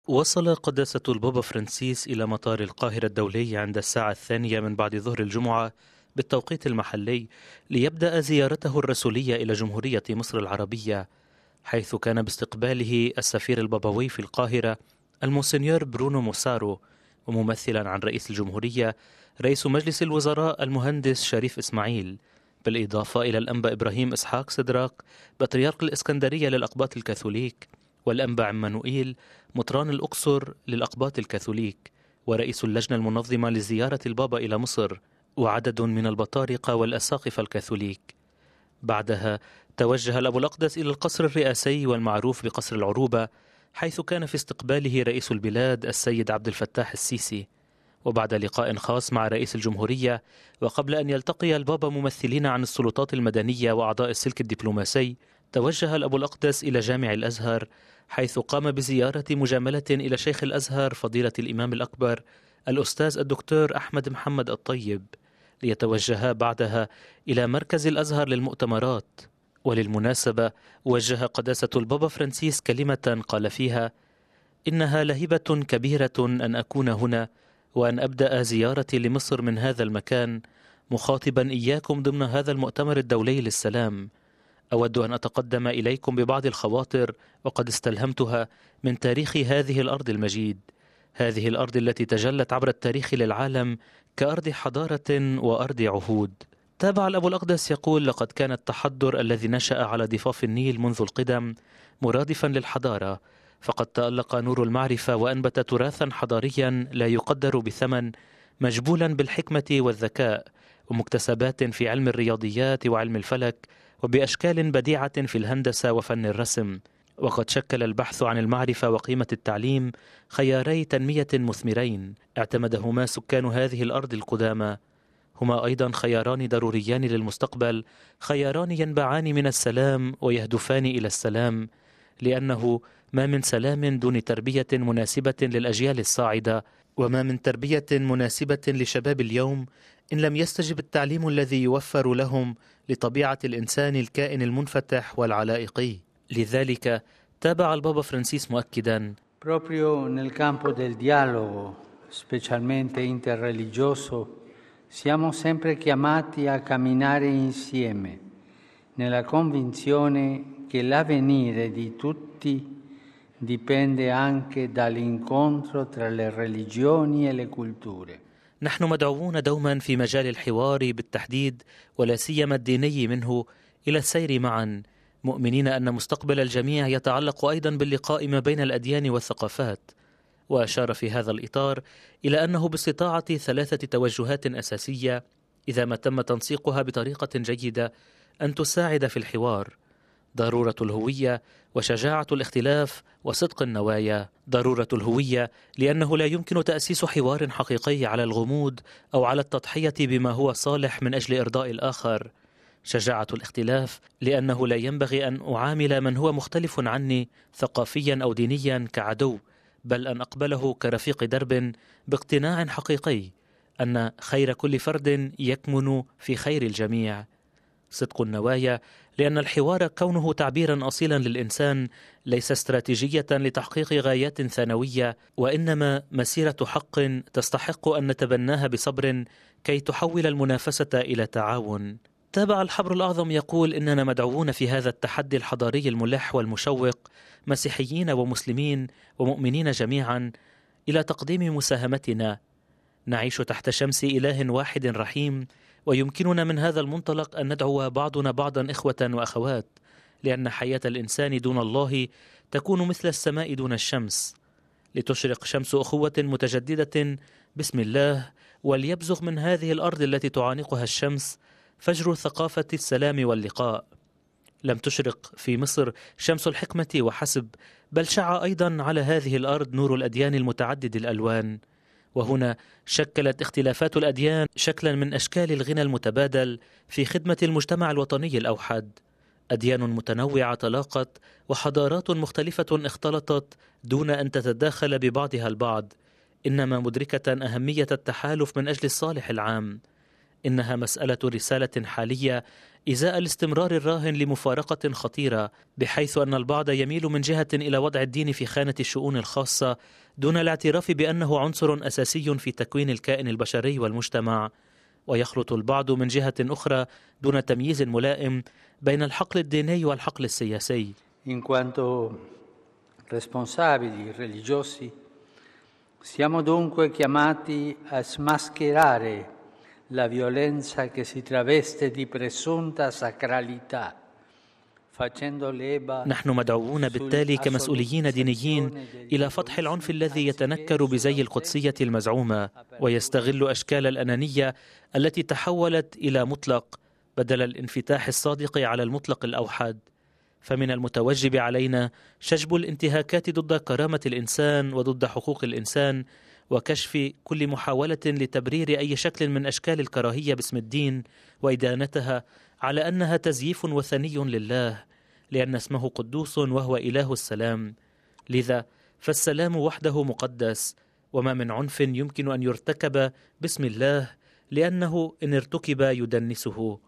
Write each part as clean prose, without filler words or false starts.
وصل قداسة البابا فرانسيس إلى مطار القاهرة الدولي عند الساعة 2 من بعد ظهر الجمعة بالتوقيت المحلي ليبدأ زيارته الرسولية إلى جمهورية مصر العربية، حيث كان باستقباله السفير البابوي في القاهرة المونسنيور برونو موسارو، وممثلا عن رئيس الجمهورية رئيس مجلس الوزراء المهندس شريف إسماعيل، بالإضافة إلى الأنبا إبراهيم إسحاق سدراك بطريرك الإسكندرية للأقباط الكاثوليك، والأنبا عمانوئيل مطران الأقصر للأقباط الكاثوليك، ورئيس اللجنة المنظمة لزيارة البابا إلى مصر، وعدد من البطارقة والأساقفة الكاثوليك. بعدها توجه الأبو الأقدس إلى القصر الرئاسي والمعروف بقصر العروبة، حيث كان في استقباله رئيس البلاد السيد عبد الفتاح السيسي. وبعد لقاء خاص مع رئيس الجمهورية، وقبل أن يلتقي البابا ممثلين عن السلطات المدنية وأعضاء السلك الدبلوماسي، توجه الأبو الأقدس إلى جامع الأزهر، حيث قام بزيارة مجاملة إلى شيخ الأزهر فضيلة الإمام الأكبر الأستاذ الدكتور أحمد محمد الطيب، ليتوجها بعدها إلى مركز الأزهر للمؤتمرات. وللمناسبة وجه قداسة البابا فرانسيس كلمة قال فيها: إنها لهبة كبيرة أن أكون هنا وأن أبدأ زيارتي لمصر من هذا المكان، مخاطبا إياكم ضمن هذا المؤتمر الدولي للسلام. أود أن أتقدم إليكم ببعض الخواطر وقد استلهمتها من تاريخ هذه الأرض المجيد، هذه الأرض التي تجلت عبر التاريخ للعالم كأرض حضارة وأرض عهود. تابع الأبو الأقدس يقول: لقد كان التحضر الذي نشأ على ضفاف النيل منذ القدم مرادفا للحضارة، فقد تألق نور المعرفة وأنبت تراثا حضاريا لا يقدر بثمن، مجبولا بالحكمة والذكاء، ومكتسبات في علم الرياضيات وعلم الفلك، وبأشكال بديعة في الهندسة وفن الرسم. وقد شكل البحث عن المعرفة وقيمة التعليم خياري تنمية مثمرين اعتمدهما سكان هذه الأرض القدامى، هما أيضا خياران ضروريان للمستقبل، خياران ينبعان من السلام ويهدفان إلى السلام، لأنه ما من سلام دون تربية مناسبة للأجيال الصاعدة، وما من تربية مناسبة لشباب اليوم إن لم يستجب التعليم الذي يوفر لهم لطبيعة الإنسان الكائن المنفتح والعلائقي. لذلك تابع البابا فرانسيس مؤكدا: Proprio nel campo del dialogo, specialmente interreligioso, siamo sempre chiamati a camminare insieme, nella convinzione che l'avvenire di tutti dipende anche dall'incontro tra le religioni e le culture. نحن مدعوون دوما في مجال الحوار بالتحديد، ولا سيما الديني منه، إلى السير معا، مؤمنين أن مستقبل الجميع يتعلق أيضا باللقاء ما بين الأديان والثقافات. وأشار في هذا الإطار إلى أنه باستطاعة 3 توجهات أساسية إذا ما تم تنسيقها بطريقة جيدة أن تساعد في الحوار: ضرورة الهوية، وشجاعة الاختلاف، وصدق النوايا. ضرورة الهوية لأنه لا يمكن تأسيس حوار حقيقي على الغموض أو على التضحية بما هو صالح من أجل إرضاء الآخر. شجاعة الاختلاف لأنه لا ينبغي أن أعامل من هو مختلف عني ثقافيا أو دينيا كعدو، بل أن أقبله كرفيق درب باقتناع حقيقي أن خير كل فرد يكمن في خير الجميع. صدق النوايا لأن الحوار كونه تعبيرا أصيلا للإنسان ليس استراتيجية لتحقيق غايات ثانوية، وإنما مسيرة حق تستحق أن نتبناها بصبر كي تحول المنافسة إلى تعاون. تابع الحبر الأعظم يقول: إننا مدعوون في هذا التحدي الحضاري الملح والمشوق، مسيحيين ومسلمين ومؤمنين جميعا، إلى تقديم مساهمتنا. نعيش تحت شمس إله واحد رحيم، ويمكننا من هذا المنطلق أن ندعو بعضنا بعضا إخوة وأخوات، لأن حياة الإنسان دون الله تكون مثل السماء دون الشمس. لتشرق شمس أخوة متجددة بسم الله، وليبزغ من هذه الأرض التي تعانقها الشمس فجر ثقافة السلام واللقاء. لم تشرق في مصر شمس الحكمة وحسب، بل شع أيضا على هذه الأرض نور الأديان المتعدد الألوان. وهنا شكلت اختلافات الأديان شكلا من أشكال الغنى المتبادل في خدمة المجتمع الوطني الأوحد. أديان متنوعة تلاقت، وحضارات مختلفة اختلطت دون أن تتداخل ببعضها البعض، إنما مدركة أهمية التحالف من أجل الصالح العام. إنها مسألة رسالة حالية إزاء الاستمرار الراهن لمفارقة خطيرة، بحيث أن البعض يميل من جهة إلى وضع الدين في خانة الشؤون الخاصة دون الاعتراف بأنه عنصر أساسي في تكوين الكائن البشري والمجتمع، ويخلط البعض من جهة أخرى دون تمييز ملائم بين الحقل الديني والحقل السياسي. In quanto responsabili religiosi siamo dunque chiamati a smascherare la violenza che si traveste di presunta sacralità. نحن مدعوون بالتالي كمسؤوليين دينيين إلى فتح العنف الذي يتنكر بزي القدسية المزعومة ويستغل أشكال الأنانية التي تحولت إلى مطلق بدل الانفتاح الصادق على المطلق الأوحد. فمن المتوجب علينا شجب الانتهاكات ضد كرامة الإنسان وضد حقوق الإنسان، وكشف كل محاولة لتبرير أي شكل من أشكال الكراهية باسم الدين وإدانتها على أنها تزييف وثني لله، لأن اسمه قدوس وهو إله السلام. لذا فالسلام وحده مقدس، وما من عنف يمكن أن يرتكب باسم الله، لأنه إن ارتكب يدنسه.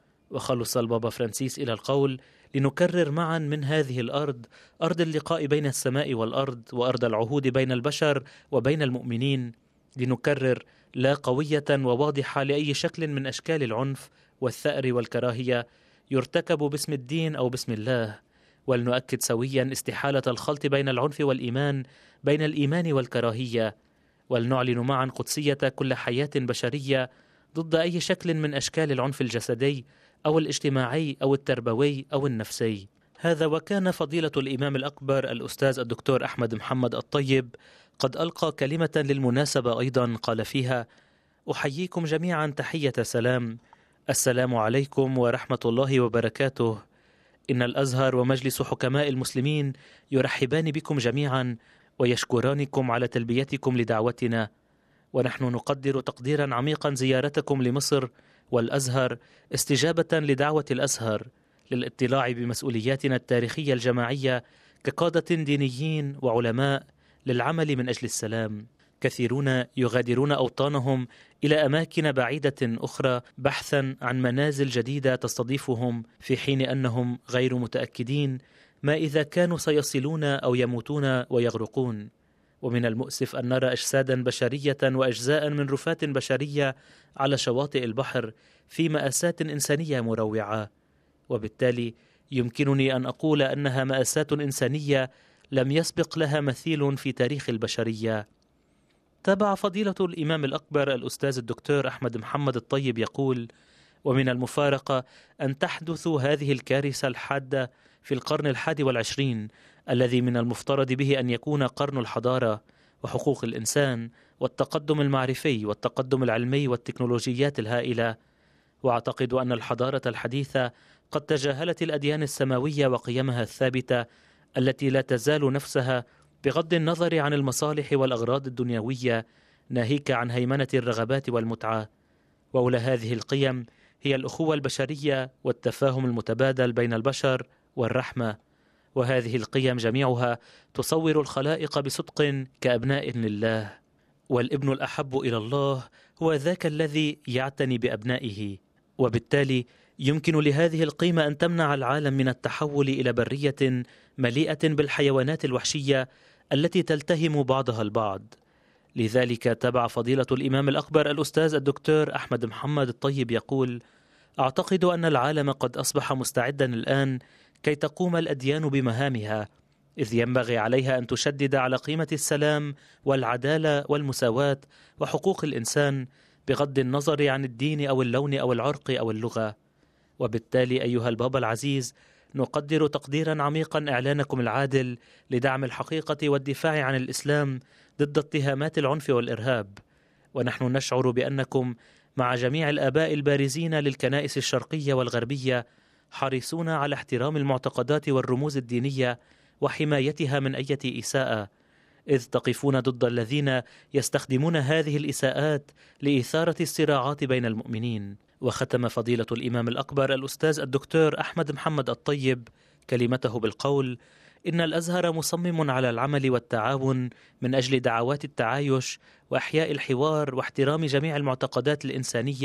وخلص البابا فرانسيس إلى القول: لنكرر معا من هذه الأرض، أرض اللقاء بين السماء والأرض، وأرض العهود بين البشر وبين المؤمنين، لنكرر لا قوية وواضحة لأي شكل من أشكال العنف والثأر والكراهية يرتكب باسم الدين أو باسم الله، ولنؤكد سويا استحالة الخلط بين العنف والإيمان، بين الإيمان والكراهية، ولنعلن معا قدسية كل حياة بشرية ضد أي شكل من أشكال العنف الجسدي أو الاجتماعي أو التربوي أو النفسي. هذا وكان فضيلة الإمام الأكبر الأستاذ الدكتور أحمد محمد الطيب قد ألقى كلمة للمناسبة أيضا قال فيها: أحييكم جميعا تحية سلام، السلام عليكم ورحمة الله وبركاته. إن الأزهر ومجلس حكماء المسلمين يرحبان بكم جميعا ويشكرانكم على تلبيتكم لدعوتنا، ونحن نقدر تقديرا عميقا زيارتكم لمصر والأزهر استجابة لدعوة الأزهر للاطلاع بمسؤولياتنا التاريخية الجماعية كقادة دينيين وعلماء للعمل من أجل السلام. كثيرون يغادرون أوطانهم إلى أماكن بعيدة أخرى بحثا عن منازل جديدة تستضيفهم، في حين أنهم غير متأكدين ما إذا كانوا سيصلون أو يموتون ويغرقون. ومن المؤسف أن نرى أجسادا بشرية وأجزاء من رفات بشرية على شواطئ البحر في مآساة إنسانية مروعة، وبالتالي يمكنني أن أقول أنها مآساة إنسانية لم يسبق لها مثيل في تاريخ البشرية. تابع فضيلة الإمام الأكبر الأستاذ الدكتور أحمد محمد الطيب يقول: ومن المفارقة أن تحدث هذه الكارثة الحادة في القرن 21 الذي من المفترض به أن يكون قرن الحضارة وحقوق الإنسان والتقدم المعرفي والتقدم العلمي والتكنولوجيات الهائلة. وأعتقد أن الحضارة الحديثة قد تجاهلت الأديان السماوية وقيمها الثابتة التي لا تزال نفسها بغض النظر عن المصالح والأغراض الدنيوية، ناهيك عن هيمنة الرغبات والمتعة. وأولى هذه القيم هي الأخوة البشرية والتفاهم المتبادل بين البشر والرحمة، وهذه القيم جميعها تصور الخلائق بصدق كأبناء لله، والابن الأحب إلى الله هو ذاك الذي يعتني بأبنائه. وبالتالي يمكن لهذه القيمة أن تمنع العالم من التحول إلى برية مليئة بالحيوانات الوحشية التي تلتهم بعضها البعض. لذلك تابع فضيلة الإمام الأكبر الأستاذ الدكتور أحمد محمد الطيب يقول: أعتقد أن العالم قد أصبح مستعدا الآن كي تقوم الأديان بمهامها، إذ ينبغي عليها أن تشدد على قيمة السلام والعدالة والمساواة وحقوق الإنسان بغض النظر عن الدين أو اللون أو العرق أو اللغة. وبالتالي أيها البابا العزيز، نقدر تقديرا عميقا إعلانكم العادل لدعم الحقيقة والدفاع عن الإسلام ضد اتهامات العنف والإرهاب، ونحن نشعر بأنكم مع جميع الآباء البارزين للكنائس الشرقية والغربية حريصون على احترام المعتقدات والرموز الدينية وحمايتها من أي إساءة، إذ تقفون ضد الذين يستخدمون هذه الإساءات لإثارة الصراعات بين المؤمنين. وختم فضيلة الإمام الأكبر الأستاذ الدكتور أحمد محمد الطيب كلمته بالقول: إن الأزهر مصمم على العمل والتعاون من أجل دعوات التعايش وإحياء الحوار واحترام جميع المعتقدات الإنسانية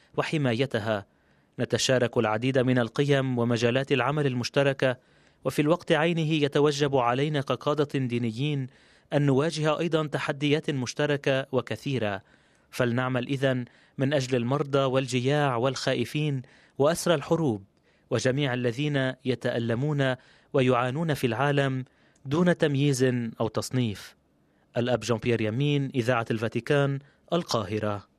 وحمايتها. نتشارك العديد من القيم ومجالات العمل المشتركة، وفي الوقت عينه يتوجب علينا كقادة دينيين أن نواجه أيضا تحديات مشتركة وكثيرة. فلنعمل إذن من أجل المرضى والجياع والخائفين وأسرى الحروب وجميع الذين يتألمون ويعانون في العالم دون تمييز أو تصنيف. الأب جان بيير يمين، إذاعة الفاتيكان، القاهرة.